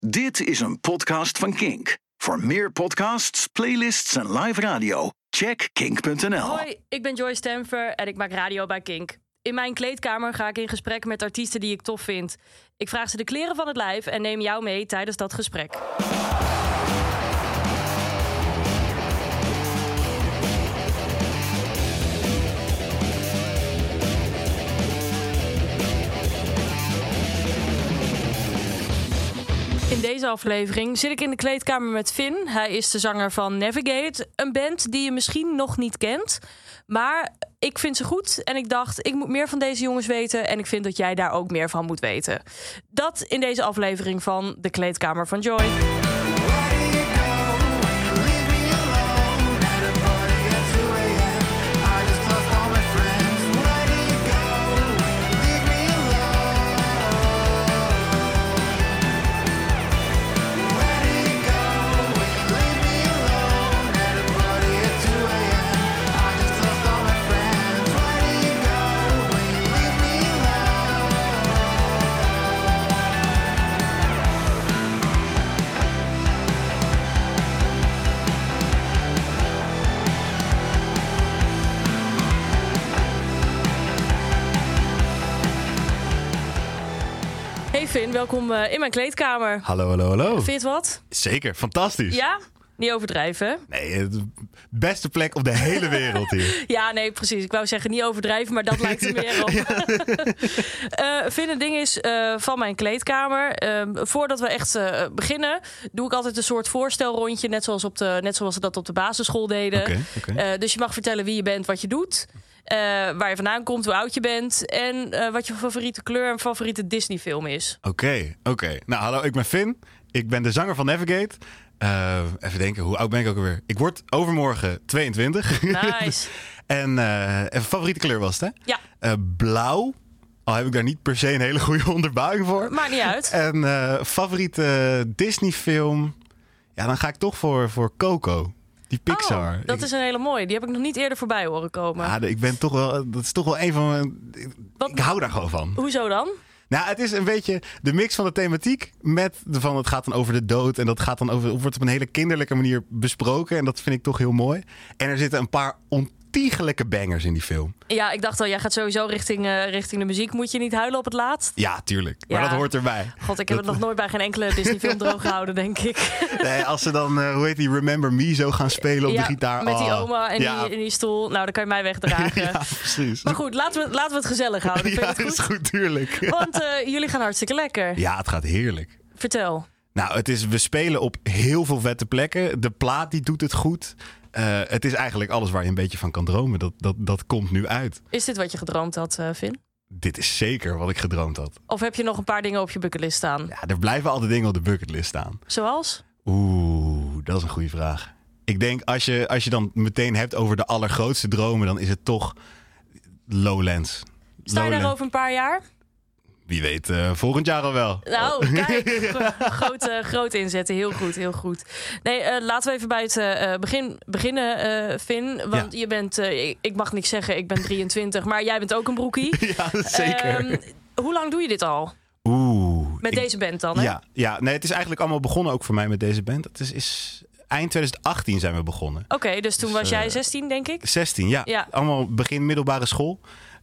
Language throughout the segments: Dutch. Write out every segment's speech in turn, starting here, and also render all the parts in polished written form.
Dit is een podcast van Kink. Voor meer podcasts, playlists en live radio, check kink.nl. Hoi, ik ben Joy Stamfer en ik maak radio bij Kink. In mijn kleedkamer ga ik in gesprek met artiesten die ik tof vind. Ik vraag ze de kleren van het lijf en neem jou mee tijdens dat gesprek. In deze aflevering zit ik in de kleedkamer met Finn. Hij is de zanger van Navigate, een band die je misschien nog niet kent. Maar ik vind ze goed en ik dacht, ik moet meer van deze jongens weten. En ik vind dat jij daar ook meer van moet weten. Dat in deze aflevering van de Kleedkamer van Joy. Hey Finn, welkom in mijn kleedkamer. Hallo. Vind je het wat? Zeker, fantastisch. Ja? Niet overdrijven, hè? Nee, de beste plek op de hele wereld hier. Ja, nee, precies. Ik wou zeggen niet overdrijven, maar dat lijkt er meer op. Finn, het ding is van mijn kleedkamer. Voordat we echt beginnen, doe ik altijd een soort voorstelrondje. Net zoals ze dat op de basisschool deden. Okay. Dus je mag vertellen wie je bent, wat je doet. Waar je vandaan komt, hoe oud je bent. En wat je favoriete kleur en favoriete Disney-film is. Oké. Nou, hallo, ik ben Finn. Ik ben de zanger van Navigate. Even denken, hoe oud ben ik ook alweer? Ik word overmorgen 22. Nice. En favoriete kleur was het, hè? Ja. Blauw. Al heb ik daar niet per se een hele goede onderbouwing voor. Maakt niet uit. En favoriete Disney-film. Ja, dan ga ik toch voor Coco. Die Pixar. Oh, dat is een hele mooie. Die heb ik nog niet eerder voorbij horen komen. Ja, ik ben toch wel. Dat is toch wel een van mijn. Ik hou daar gewoon van. Hoezo dan? Nou, het is een beetje de mix van de thematiek met van het gaat dan over de dood en dat gaat dan wordt op een hele kinderlijke manier besproken en dat vind ik toch heel mooi. En er zitten een paar ontiegelijke bangers in die film. Ja, ik dacht al, jij gaat sowieso richting de muziek. Moet je niet huilen op het laatst? Ja, tuurlijk. Maar dat hoort erbij. God, ik heb het nog nooit bij geen enkele Disney-film droog gehouden, denk ik. Nee, als ze dan, hoe heet die, Remember Me zo gaan spelen op de gitaar. Met die oma en in die stoel. Nou, dan kan je mij wegdragen. Ja, precies. Maar goed, laten we het gezellig houden. Vind je het goed? Dat is goed, tuurlijk. Want jullie gaan hartstikke lekker. Ja, het gaat heerlijk. Vertel. Nou, we spelen op heel veel vette plekken. De plaat die doet het goed. Het is eigenlijk alles waar je een beetje van kan dromen. Dat komt nu uit. Is dit wat je gedroomd had, Finn? Dit is zeker wat ik gedroomd had. Of heb je nog een paar dingen op je bucketlist staan? Ja, er blijven altijd dingen op de bucketlist staan. Zoals? Dat is een goede vraag. Ik denk, als je dan meteen hebt over de allergrootste dromen, dan is het toch Lowlands. Sta je daar over een paar jaar? Wie weet, volgend jaar al wel. Nou, kijk. Groot inzetten. Heel goed. Nee, laten we even bij het beginnen, Finn. Want je bent, ik mag niks zeggen, ik ben 23. Maar jij bent ook een broekie. Ja, zeker. Hoe lang doe je dit al? Met deze band dan, hè? Ja. Nee, het is eigenlijk allemaal begonnen ook voor mij met deze band. Het is eind 2018 zijn we begonnen. Oké, dus toen was jij 16, denk ik? 16, ja. Allemaal begin middelbare school.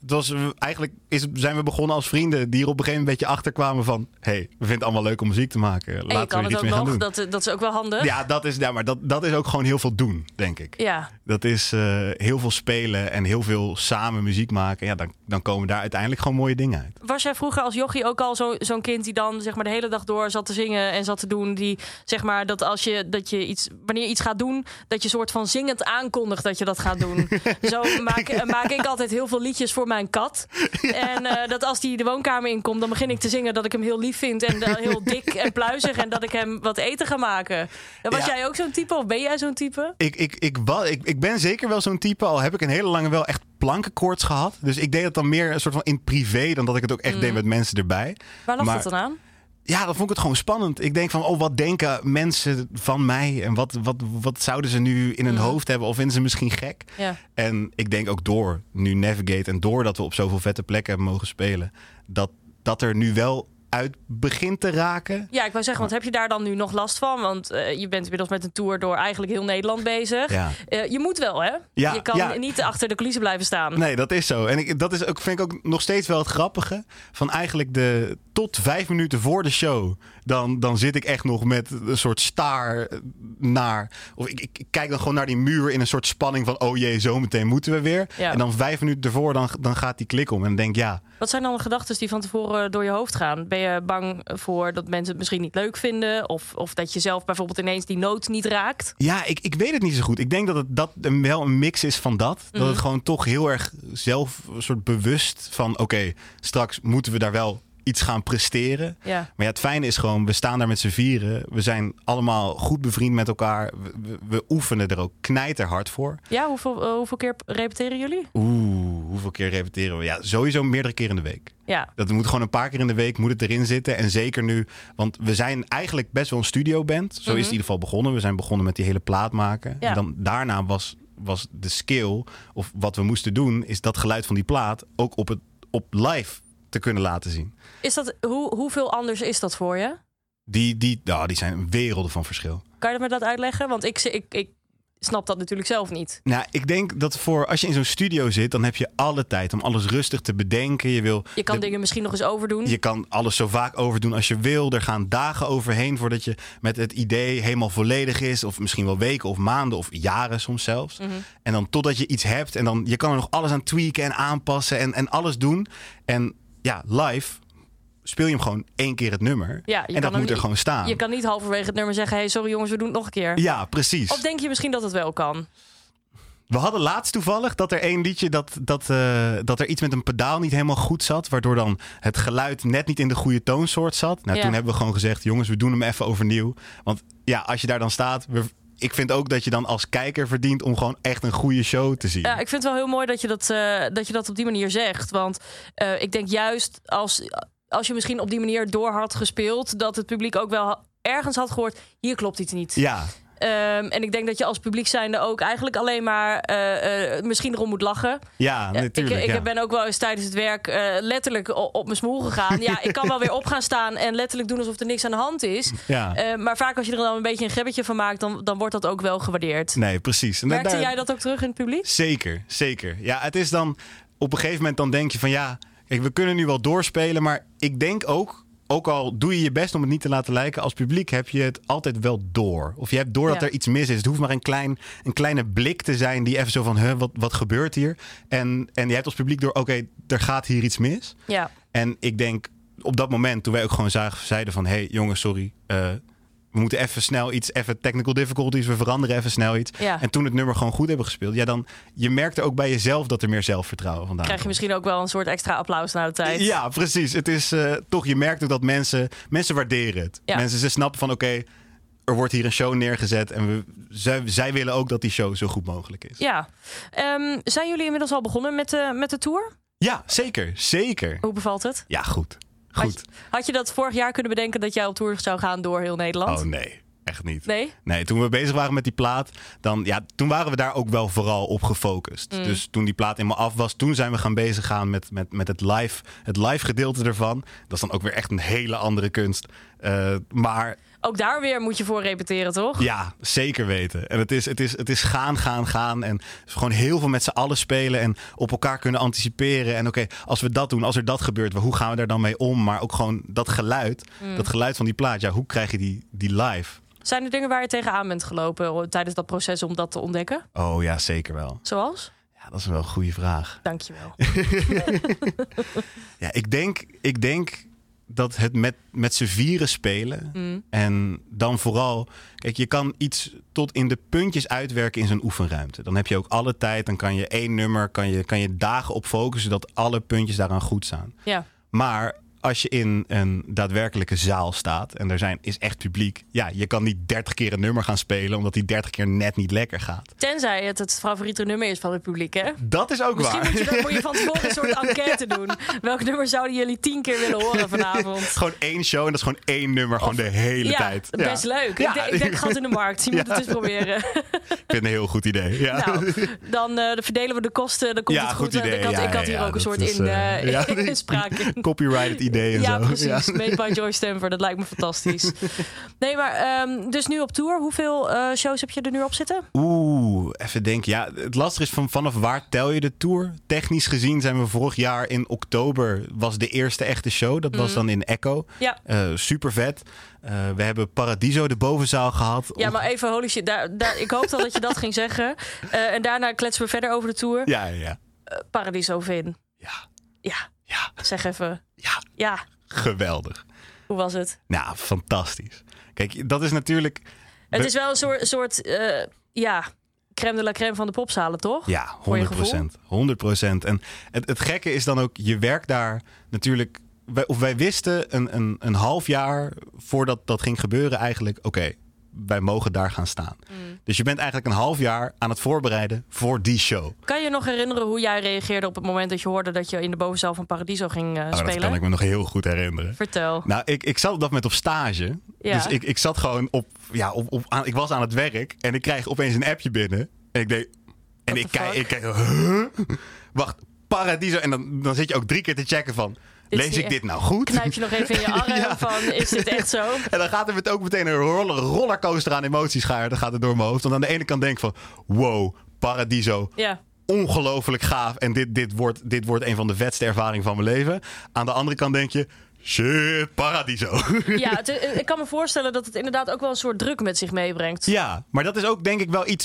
Zijn we begonnen als vrienden die er op een gegeven moment een beetje achter kwamen van, hey, we vinden het allemaal leuk om muziek te maken. Laten we er iets mee gaan doen. Dat is ook wel handig. Ja, maar dat is ook gewoon heel veel doen, denk ik. Ja. Dat is heel veel spelen en heel veel samen muziek maken. Ja, dan komen daar uiteindelijk gewoon mooie dingen uit. Was jij vroeger als jochie ook al zo'n kind die dan zeg maar de hele dag door zat te zingen en zat te doen, die zeg maar wanneer je iets gaat doen, dat je soort van zingend aankondigt dat je dat gaat doen. Zo maak ik altijd heel veel liedjes voor mijn kat. Ja. En dat als die de woonkamer inkomt, dan begin ik te zingen dat ik hem heel lief vind en heel dik en pluizig en dat ik hem wat eten ga maken. Was jij ook zo'n type of ben jij zo'n type? Ik ben zeker wel zo'n type, al heb ik een hele lange wel echt plankenkoorts gehad. Dus ik deed het dan meer een soort van in privé dan dat ik het ook echt deed met mensen erbij. Waar lag dat dan aan? Ja, dan vond ik het gewoon spannend. Ik denk van, wat denken mensen van mij? En wat zouden ze nu in hun hoofd hebben? Of vinden ze misschien gek? Ja. En ik denk ook door nu Navigate en doordat we op zoveel vette plekken hebben mogen spelen, dat er nu wel uit begint te raken. Ja, ik wou zeggen, want heb je daar dan nu nog last van? Want je bent inmiddels met een tour door eigenlijk heel Nederland bezig. Ja. Je moet wel, hè? Ja, je kan niet achter de coulissen blijven staan. Nee, dat is zo. En dat is ook, vind ik ook nog steeds wel het grappige. Van eigenlijk tot 5 minuten voor de show. Dan zit ik echt nog met een soort staar naar... Of ik kijk dan gewoon naar die muur in een soort spanning van... oh jee, zometeen moeten we weer. Ja. En dan 5 minuten ervoor, dan gaat die klik om. En dan denk ik, ja... Wat zijn dan de gedachten die van tevoren door je hoofd gaan? Ben je bang voor dat mensen het misschien niet leuk vinden? Of dat je zelf bijvoorbeeld ineens die noot niet raakt? Ja, ik weet het niet zo goed. Ik denk dat wel een mix is van dat. Mm-hmm. Dat het gewoon toch heel erg zelf een soort bewust van... oké, straks moeten we daar wel iets gaan presteren. Ja. Maar ja, het fijne is gewoon, we staan daar met z'n vieren. We zijn allemaal goed bevriend met elkaar. We oefenen er ook knijterhard voor. Ja, hoeveel keer repeteren jullie? Hoeveel keer repeteren we? Ja, sowieso meerdere keer in de week. Ja. Dat moet gewoon een paar keer in de week moet het erin zitten. En zeker nu, want we zijn eigenlijk best wel een studioband. Zo is het in ieder geval begonnen. We zijn begonnen met die hele plaat maken. Ja. En dan daarna was de skill, of wat we moesten doen, is dat geluid van die plaat ook op live te kunnen laten zien. Is dat, hoeveel anders is dat voor je? Die zijn werelden van verschil. Kan je me dat uitleggen? Want ik snap dat natuurlijk zelf niet. Nou, ik denk dat als je in zo'n studio zit, dan heb je alle tijd om alles rustig te bedenken. Je kan dingen misschien nog eens overdoen. Je kan alles zo vaak overdoen als je wil. Er gaan dagen overheen voordat je met het idee helemaal volledig is. Of misschien wel weken of maanden of jaren soms zelfs. Mm-hmm. En dan totdat je iets hebt en dan je kan er nog alles aan tweaken en aanpassen en alles doen. En ja, live speel je hem gewoon 1 keer het nummer. Ja, en dat moet er gewoon staan. Je kan niet halverwege het nummer zeggen... hey, sorry jongens, we doen het nog een keer. Ja, precies. Of denk je misschien dat het wel kan? We hadden laatst toevallig dat er 1 liedje... dat er iets met een pedaal niet helemaal goed zat... waardoor dan het geluid net niet in de goede toonsoort zat. Nou, toen hebben we gewoon gezegd... jongens, we doen hem even overnieuw. Want ja, als je daar dan staat... Ik vind ook dat je dan als kijker verdient om gewoon echt een goede show te zien. Ja, ik vind het wel heel mooi dat je dat op die manier zegt. Want ik denk juist als je misschien op die manier door had gespeeld... dat het publiek ook wel ergens had gehoord... hier klopt iets niet. Ja. En ik denk dat je als publiek zijnde ook eigenlijk alleen maar misschien erom moet lachen. Ja, natuurlijk. Ik ben ook wel eens tijdens het werk letterlijk op mijn smoel gegaan. Ja, ik kan wel weer op gaan staan en letterlijk doen alsof er niks aan de hand is. Ja. Maar vaak als je er dan een beetje een grebbetje van maakt, dan wordt dat ook wel gewaardeerd. Nee, precies. Merkte jij dat ook terug in het publiek? Zeker. Ja, het is dan op een gegeven moment dan denk je van ja, kijk, we kunnen nu wel doorspelen, maar ik denk ook al doe je je best om het niet te laten lijken... als publiek heb je het altijd wel door. Of je hebt door dat er iets mis is. Het hoeft maar een kleine blik te zijn... die even zo van, wat gebeurt hier? En je hebt als publiek door, oké, er gaat hier iets mis. Ja. En ik denk, op dat moment, toen wij ook gewoon zeiden van... hey, jongens, sorry, we moeten even snel even technical difficulties... we veranderen even snel iets. Ja. En toen het nummer gewoon goed hebben gespeeld... ja, dan je merkte ook bij jezelf dat er meer zelfvertrouwen vandaan krijg je misschien ook wel een soort extra applaus na de tijd. Ja, precies. Het is toch, je merkt ook dat mensen waarderen het. Ja. Mensen, ze snappen van oké, er wordt hier een show neergezet... en zij willen ook dat die show zo goed mogelijk is. Ja. Zijn jullie inmiddels al begonnen met de tour? Ja, zeker. Hoe bevalt het? Ja, goed. Had je dat vorig jaar kunnen bedenken dat jij op tour zou gaan door heel Nederland? Oh nee, echt niet. Nee, toen we bezig waren met die plaat, toen waren we daar ook wel vooral op gefocust. Mm. Dus toen die plaat eenmaal af was, toen zijn we gaan bezig gaan met het live gedeelte ervan. Dat is dan ook weer echt een hele andere kunst. Maar ook daar weer moet je voor repeteren, toch? Ja, zeker weten. En het is gaan. En gewoon heel veel met z'n allen spelen en op elkaar kunnen anticiperen. En oké, als we dat doen, als er dat gebeurt, hoe gaan we daar dan mee om? Maar ook gewoon dat geluid van die plaat. Ja, hoe krijg je die live? Zijn er dingen waar je tegenaan bent gelopen tijdens dat proces om dat te ontdekken? Oh ja, zeker wel. Zoals? Ja, dat is wel een goede vraag. Dankjewel. Ja, ik denk dat het met z'n vieren spelen. En dan vooral... Kijk, je kan iets tot in de puntjes uitwerken in zo'n oefenruimte. Dan heb je ook alle tijd. Dan kan je 1 nummer, kan je dagen op focussen... dat alle puntjes daaraan goed staan. Ja. Maar als je in een daadwerkelijke zaal staat... en is echt publiek... ja, je kan niet 30 keer een nummer gaan spelen... omdat die 30 keer net niet lekker gaat. Tenzij het favoriete nummer is van het publiek, hè? Dat is ook waar. Misschien moet je van tevoren een soort enquête doen. Welk nummer zouden jullie 10 keer willen horen vanavond? Gewoon 1 show en dat is gewoon 1 nummer, gewoon de hele tijd. Ja, best leuk. Ja. Ik denk gat in de markt. Je moet het eens proberen. Ik vind het een heel goed idee. Ja. Nou, dan verdelen we de kosten. Dan komt het goed. Idee. Ik had hier ook een soort inspraak in. Copyrighted idee. idee en Ja, zo. precies. Made by Joy Stamper. Dat lijkt me fantastisch. Nee, maar dus nu op tour. Hoeveel shows heb je er nu op zitten? Even denken. Ja, het lastige is vanaf waar tel je de tour? Technisch gezien zijn we vorig jaar in oktober was de eerste echte show. Dat was dan in Echo. Ja. Super vet. We hebben Paradiso, de bovenzaal, gehad. Ja, maar even holy shit. Ik hoopte al dat je dat ging zeggen. En daarna kletsen we verder over de tour. Ja. Paradiso Vin. Ja. Zeg even. Ja. Geweldig. Hoe was het? Nou, fantastisch. Kijk, dat is natuurlijk... Het is wel een soort crème de la crème van de popzalen, toch? Ja, 100%. 100%. En het gekke is dan ook, je werkt daar natuurlijk... Wij wisten een half jaar voordat dat ging gebeuren eigenlijk... Oké, wij mogen daar gaan staan. Dus je bent eigenlijk een half jaar aan het voorbereiden voor die show. Kan je nog herinneren hoe jij reageerde op het moment dat je hoorde... dat je in de bovenzaal van Paradiso ging spelen? Dat kan ik me nog heel goed herinneren. Vertel. Nou, ik zat op dat moment op stage. Ja. Dus ik zat gewoon ik was aan het werk en ik krijg opeens een appje binnen. En ik deed... En ik kijk, huh? Wacht, Paradiso. En dan zit je ook 3 keer te checken van... Lees ik dit nou goed? Knijp je nog even in je arm van, is dit echt zo? En dan gaat er ook meteen een rollercoaster aan emoties gaan. Dan gaat het door mijn hoofd. Want aan de ene kant denk ik van, wow, Paradiso. Ja. Ongelooflijk gaaf. En dit wordt een van de vetste ervaringen van mijn leven. Aan de andere kant denk je, shit, Paradiso. Ja, ik kan me voorstellen dat het inderdaad ook wel een soort druk met zich meebrengt. Ja, maar dat is ook denk ik wel iets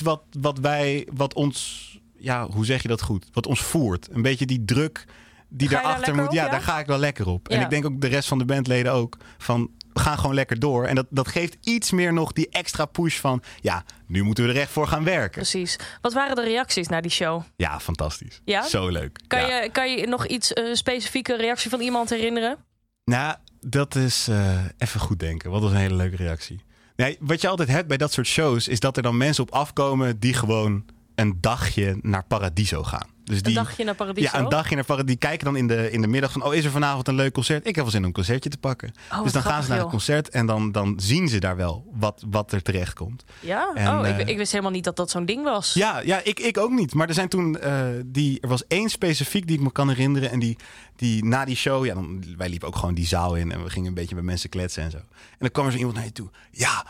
wat ons... Ja, hoe zeg je dat goed? Wat ons voert. Een beetje die druk... die daarachter moet, daar ga ik wel lekker op. Ja. En ik denk ook de rest van de bandleden ook. Van, we gaan gewoon lekker door. En dat geeft iets meer nog die extra push van... ja, nu moeten we er echt voor gaan werken. Precies. Wat waren de reacties naar die show? Ja, fantastisch. Ja? Zo leuk. Kan je nog iets, een specifieke reactie van iemand herinneren? Nou, dat is even goed denken. Wat was een hele leuke reactie. Nee, wat je altijd hebt bij dat soort shows... is dat er dan mensen op afkomen die gewoon... een dagje naar Paradiso gaan. Dus een dagje naar Paradiso? Ja, een dagje naar Paradiso. Die kijken dan in de middag van... is er vanavond een leuk concert? Ik heb wel zin om een concertje te pakken. Dus dan gaan ze naar het concert... en dan zien ze daar wel wat er terecht komt. Ja? En, ik wist helemaal niet dat dat zo'n ding was. Ja, ik ook niet. Maar er zijn toen... er was 1 specifiek die ik me kan herinneren... en die na die show... Ja, wij liepen ook gewoon die zaal in... en we gingen een beetje met mensen kletsen en zo. En dan kwam er zo iemand naar je toe. Ja,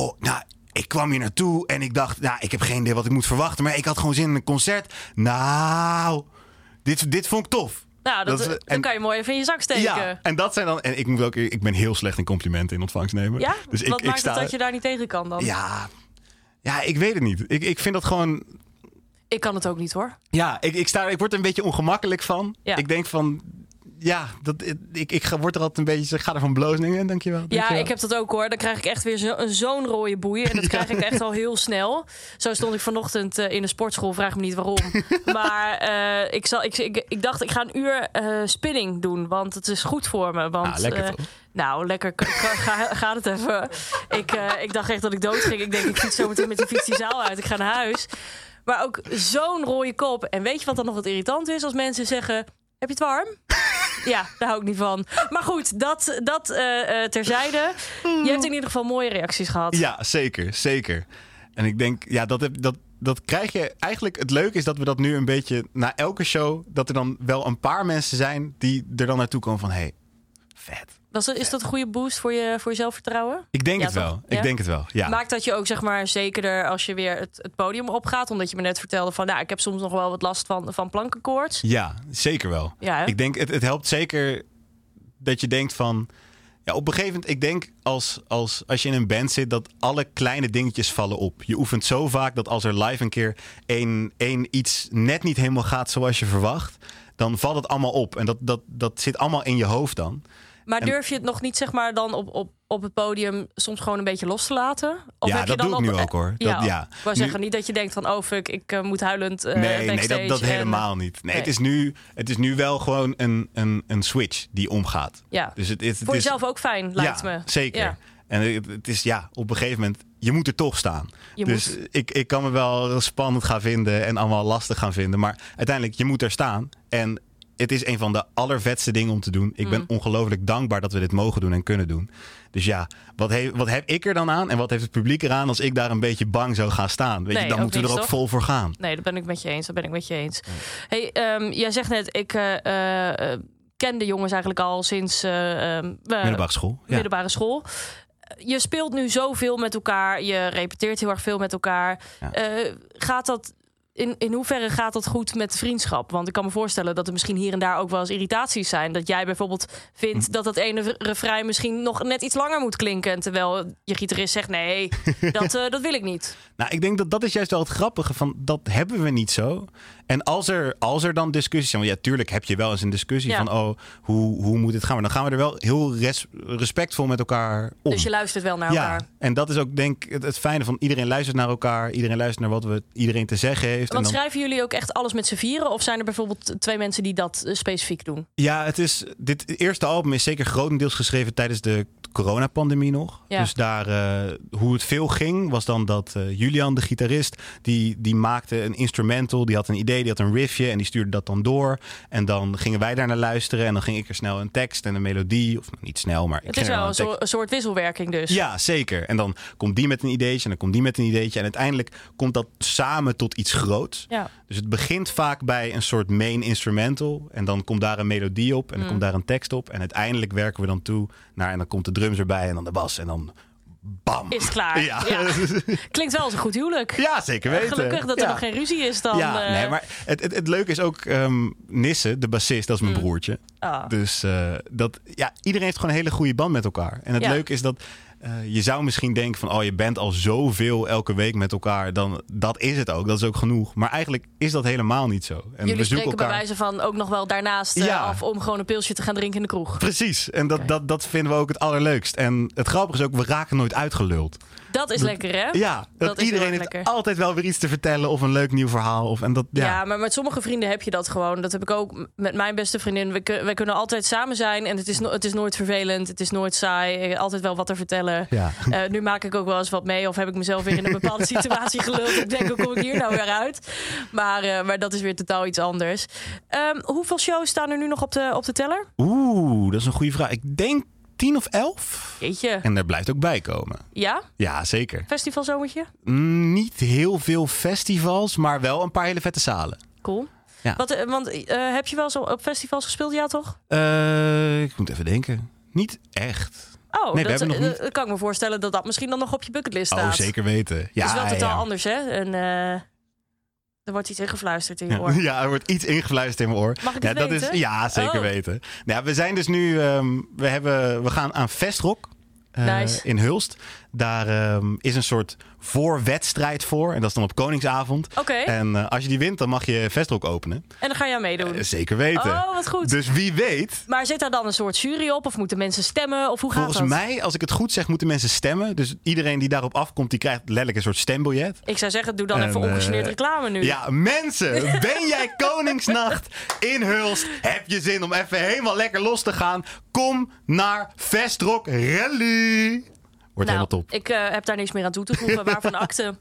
ik kwam hier naartoe en ik dacht, ik heb geen idee wat ik moet verwachten. Maar ik had gewoon zin in een concert. Nou, dit vond ik tof. Nou, dan kan je mooi even in je zak steken. Ja, en dat zijn dan... En ik ben heel slecht in complimenten in ontvangst nemen. Ja? Dus wat maakt het dat je daar niet tegen kan dan? Ja, ik weet het niet. Ik vind dat gewoon... Ik kan het ook niet hoor. Ja, ik word er een beetje ongemakkelijk van. Ja. Ik denk van... Ja, ik word er altijd een beetje... Ik ga ervan blozen, dankjewel. Ja, ik heb dat ook hoor. Dan krijg ik echt weer zo'n rode boei. En dat krijg ik echt al heel snel. Zo stond ik vanochtend in de sportschool. Vraag me niet waarom. Maar ik dacht, ik ga een uur spinning doen. Want het is goed voor me. Want, lekker toch? Nou, lekker. Gaat het even. Ik dacht echt dat ik dood ging. Ik denk, ik fiets zo meteen met de fiets die zaal uit. Ik ga naar huis. Maar ook zo'n rode kop. En weet je wat dan nog wat irritant is? Als mensen zeggen, heb je het warm? Ja, daar hou ik niet van. Maar goed, dat terzijde. Je hebt in ieder geval mooie reacties gehad. Ja, zeker. En ik denk, ja, dat krijg je... Eigenlijk het leuke is dat we dat nu een beetje... Na elke show, dat er dan wel een paar mensen zijn... die er dan naartoe komen van... Hey, vet. Is dat een goede boost voor je zelfvertrouwen? Ik denk het wel. Ja? Ik denk het wel, ja. Maakt dat je ook zeg maar zekerder als je weer het podium opgaat? Omdat je me net vertelde van... ik heb soms nog wel wat last van plankenkoorts. Ja, zeker wel. Ja, ik denk, het helpt zeker dat je denkt van... Ja, op een gegeven moment, ik denk als je in een band zit... dat alle kleine dingetjes vallen op. Je oefent zo vaak dat als er live een keer één iets net niet helemaal gaat zoals je verwacht... dan valt het allemaal op. En dat zit allemaal in je hoofd dan. Maar durf je het nog niet, zeg maar, dan op het podium soms gewoon een beetje los te laten? Of ja, heb je dat dan doe ik nu ook hoor. Ik wou zeggen, niet dat je denkt van, oh fuck, ik moet huilend Nee, dat helemaal niet. Nee, het is nu wel gewoon een switch die omgaat. Ja. Dus voor jezelf ook fijn, lijkt me. Zeker. Ja. En het is op een gegeven moment, je moet er toch staan. Ik kan me wel spannend gaan vinden en allemaal lastig gaan vinden. Maar uiteindelijk, je moet er staan. En het is een van de allervetste dingen om te doen. Ik ben ongelooflijk dankbaar dat we dit mogen doen en kunnen doen. Dus ja, wat heb ik er dan aan? En wat heeft het publiek eraan als ik daar een beetje bang zou gaan staan? Weet je, dan moeten we er ook vol voor gaan. Nee, dat ben ik met je eens. Hey, jij zegt net, ken de jongens eigenlijk al sinds Middelbare school. Ja. middelbare school. Je speelt nu zoveel met elkaar. Je repeteert heel erg veel met elkaar. Ja. Gaat dat... In hoeverre gaat dat goed met vriendschap? Want ik kan me voorstellen dat er misschien hier en daar ook wel eens irritaties zijn. Dat jij bijvoorbeeld vindt dat ene refrein misschien nog net iets langer moet klinken. Terwijl je gitarist zegt, nee, dat wil ik niet. Nou, ik denk dat is juist wel het grappige van, dat hebben we niet zo. En als er dan discussies zijn, want ja, tuurlijk heb je wel eens een discussie van, hoe moet het gaan? Maar dan gaan we er wel heel respectvol met elkaar om. Dus je luistert wel naar elkaar. En dat is ook denk ik het fijne van, iedereen luistert naar elkaar. Iedereen luistert naar wat iedereen te zeggen heeft. Want en dan... schrijven jullie ook echt alles met z'n vieren? Of zijn er bijvoorbeeld 2 mensen die dat specifiek doen? Ja, dit eerste album is zeker grotendeels geschreven tijdens de coronapandemie nog. Ja. Dus daar, hoe het veel ging, was dan dat Julian, de gitarist, die maakte een instrumental. Die had een idee, die had een riffje en die stuurde dat dan door. En dan gingen wij daar naar luisteren en dan ging ik er snel een tekst en een melodie. Of niet snel, maar... Het is wel een soort wisselwerking dus. Ja, zeker. En dan komt die met een ideetje en dan komt die met een ideetje. En uiteindelijk komt dat samen tot iets groots. Ja. Dus het begint vaak bij een soort main instrumental. En dan komt daar een melodie op. En dan komt daar een tekst op. En uiteindelijk werken we dan toe naar... En dan komt de drums erbij en dan de bas. En dan bam. Is het klaar. Ja. Klinkt wel als een goed huwelijk. Ja, zeker weten. Gelukkig dat er nog geen ruzie is dan. Ja, nee, maar het leuke is ook... Nisse, de bassist, dat is mijn broertje. Dus iedereen heeft gewoon een hele goede band met elkaar. En het leuke is dat... je zou misschien denken van, je bent al zoveel elke week met elkaar. Dan, dat is het ook, dat is ook genoeg. Maar eigenlijk is dat helemaal niet zo. En jullie we spreken elkaar... bij wijze van ook nog wel daarnaast af om gewoon een pilsje te gaan drinken in de kroeg. Precies, en dat vinden we ook het allerleukst. En het grappige is ook, we raken nooit uitgeluld. Dat is lekker, hè? Ja, dat iedereen heeft lekker. altijd wel weer iets te vertellen of een leuk nieuw verhaal. Ja, maar met sommige vrienden heb je dat gewoon. Dat heb ik ook met mijn beste vriendin. Wij kunnen altijd samen zijn en het is nooit vervelend. Het is nooit saai. Altijd wel wat te vertellen. Ja. Nu maak ik ook wel eens wat mee of heb ik mezelf weer in een bepaalde situatie geluld. Ik denk, hoe kom ik hier nou weer uit? Maar dat is weer totaal iets anders. Hoeveel shows staan er nu nog op de teller? Dat is een goede vraag. Ik denk 10 of 11. Jeetje. En daar blijft ook bij komen. Ja? Ja, zeker. Festivalzomertje? Niet heel veel festivals, maar wel een paar hele vette zalen. Cool. Ja. Want heb je wel eens op festivals gespeeld? Ja, toch? Ik moet even denken. Niet echt. Oh, nee, we hebben nog niet. Kan ik me voorstellen dat misschien dan nog op je bucketlist staat. Oh, zeker weten. Ja, dat is wel totaal anders, hè? En er wordt iets ingefluisterd in je oor. Ja, er wordt iets ingefluisterd in mijn oor. Mag ik het weten? Dat is, ja, zeker weten. Nou, we zijn dus nu... we gaan aan Festrock nice. in Hulst. Daar is een soort voorwedstrijd voor. En dat is dan op Koningsavond. Oké. En als je die wint, dan mag je Festrock openen. En dan ga jij meedoen? Zeker weten. Oh, wat goed. Dus wie weet... Maar zit daar dan een soort jury op? Of moeten mensen stemmen? Of hoe gaat dat? Volgens mij, als ik het goed zeg, moeten mensen stemmen. Dus iedereen die daarop afkomt, die krijgt letterlijk een soort stembiljet. Ik zou zeggen, doe dan even ongegeneerd reclame nu. Ja, mensen, ben jij Koningsnacht in Hulst? Heb je zin om even helemaal lekker los te gaan? Kom naar Festrock Rally. Wordt helemaal top. Ik heb daar niks meer aan toe te voegen. Waarvan akte.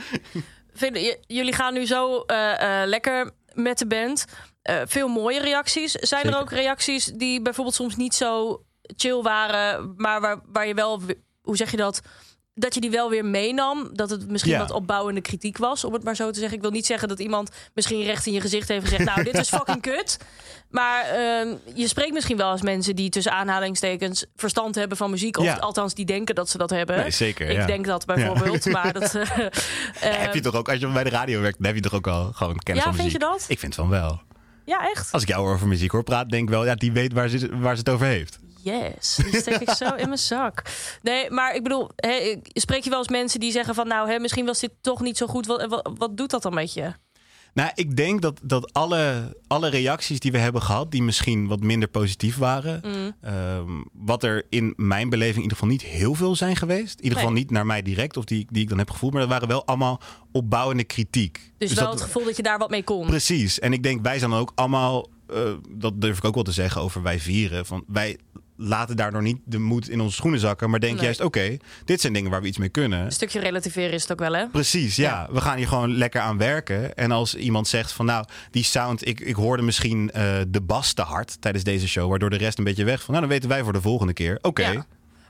Jullie gaan nu zo lekker met de band. Veel mooie reacties. Zijn er ook reacties die bijvoorbeeld soms niet zo chill waren, maar waar je wel, hoe zeg je dat? Dat je die wel weer meenam. Dat het misschien wat opbouwende kritiek was, om het maar zo te zeggen. Ik wil niet zeggen dat iemand misschien recht in je gezicht heeft gezegd, nou, dit is fucking kut. Maar je spreekt misschien wel als mensen die tussen aanhalingstekens verstand hebben van muziek. Of althans, die denken dat ze dat hebben. Nee, zeker, ik denk dat bijvoorbeeld. Maar dat, heb je toch ook, als je bij de radio werkt, dan heb je toch ook al gewoon kennis van muziek? Vind je dat? Ik vind van wel. Ja, echt? Als ik jou over muziek hoor praten, denk ik wel, die weet waar ze het over heeft. Yes, die steek ik zo in mijn zak. Nee, maar ik bedoel, spreek je wel eens mensen die zeggen van, nou, misschien was dit toch niet zo goed. Wat doet dat dan met je? Nou, ik denk dat alle reacties die we hebben gehad, die misschien wat minder positief waren, wat er in mijn beleving in ieder geval niet heel veel zijn geweest. In ieder geval niet naar mij direct, of die ik dan heb gevoeld. Maar dat waren wel allemaal opbouwende kritiek. Dus wel het gevoel dat je daar wat mee kon. Precies. En ik denk, wij zijn dan ook allemaal, dat durf ik ook wel te zeggen over wij vieren, van wij laten daardoor niet de moed in onze schoenen zakken, maar denk juist, oké, dit zijn dingen waar we iets mee kunnen. Een stukje relativeren is het ook wel, hè? Precies, ja. We gaan hier gewoon lekker aan werken. En als iemand zegt van, nou, die sound, ik hoorde misschien de bas te hard tijdens deze show, waardoor de rest een beetje weg van, nou, dan weten wij voor de volgende keer. Oké.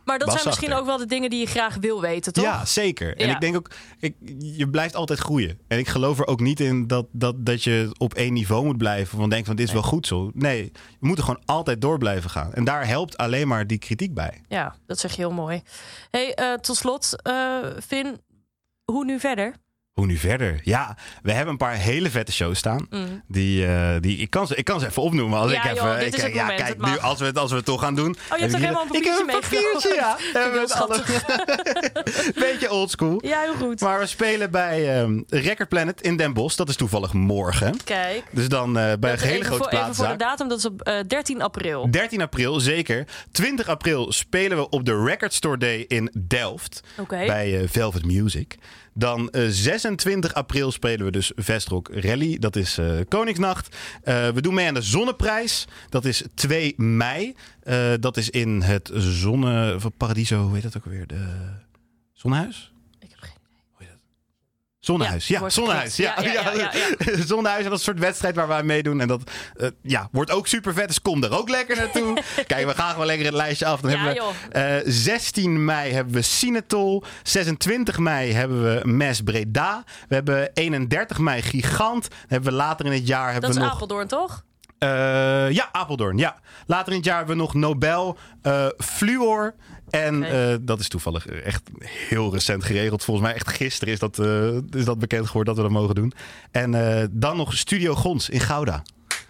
Maar dat zijn was misschien achter. ook wel de dingen die je graag wil weten, toch? Ja, zeker. En Ja. ik denk ook, je blijft altijd groeien. En ik geloof er ook niet in dat je op één niveau moet blijven. Want denk van, dit is wel goed zo. Nee, je moet er gewoon altijd door blijven gaan. En daar helpt alleen maar die kritiek bij. Ja, dat zeg je heel mooi. Hey, tot slot, Finn, hoe nu verder? Hoe nu verder? Ja, we hebben een paar hele vette shows staan. Die ik kan ze even opnoemen. Als Ja, ik even, joh, dit is het moment, kijk, het mag. nu als we het toch gaan doen. Oh, je hebt ook helemaal een papiertje papiertje, ja. Heel Met schattig. Beetje oldschool. Ja, heel goed. Maar we spelen bij Record Planet in Den Bosch. Dat is toevallig morgen. Kijk. Dus dan bij een hele grote Even voor de platenzaak. datum, dat is op 13 april. 13 april, zeker. 20 april spelen we op de Record Store Day in Delft. Oké. Bij Velvet Music. Dan 26 april spelen we dus Vestrock Rally. Dat is Koningsnacht. We doen mee aan de Zonneprijs. Dat is 2 mei. Dat is in het Paradiso. Hoe heet dat ook alweer? De Zonnehuis? Ik heb geen idee. Zonnehuis, ja, wordt Zonnehuis. Ja, geknikt. Zonnehuis, en dat is een soort wedstrijd waar wij meedoen. En dat wordt ook super vet, dus kom er ook lekker naartoe. Kijk, we gaan gewoon lekker het lijstje af. Dan hebben we 16 mei hebben we Sinatol. 26 mei hebben we Mes Breda. We hebben 31 mei Gigant. Dan hebben we later in het jaar... Dat is Apeldoorn, toch? Ja, Apeldoorn, ja. Later in het jaar hebben we nog Nobel, Fluor. En dat is toevallig echt heel recent geregeld. Volgens mij echt gisteren is dat bekend geworden dat we dat mogen doen. En dan nog Studio Gons in Gouda.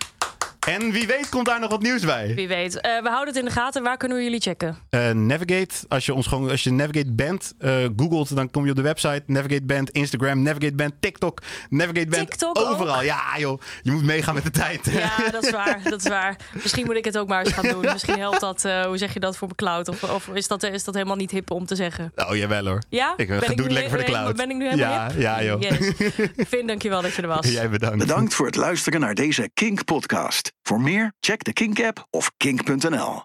En wie weet komt daar nog wat nieuws bij. Wie weet. We houden het in de gaten. Waar kunnen we jullie checken? Navigate. Als je Navigate Band googelt, dan kom je op de website. Navigate Band, Instagram, Navigate Band, TikTok. Navigate Band, TikTok overal. ook? Ja joh, je moet meegaan met de tijd. Ja, dat is waar. Misschien moet ik het ook maar eens gaan doen. Misschien helpt dat, hoe zeg je dat, voor mijn cloud? Of is dat helemaal niet hip om te zeggen? Oh, jawel hoor. Ja? Doe het lekker voor de cloud. Ben ik nu helemaal hip? Ja joh. Yes. Finn, dankjewel dat je er was. Jij bedankt. Bedankt voor het luisteren naar deze Kink-podcast. Voor meer, check de Kink-app of kink.nl.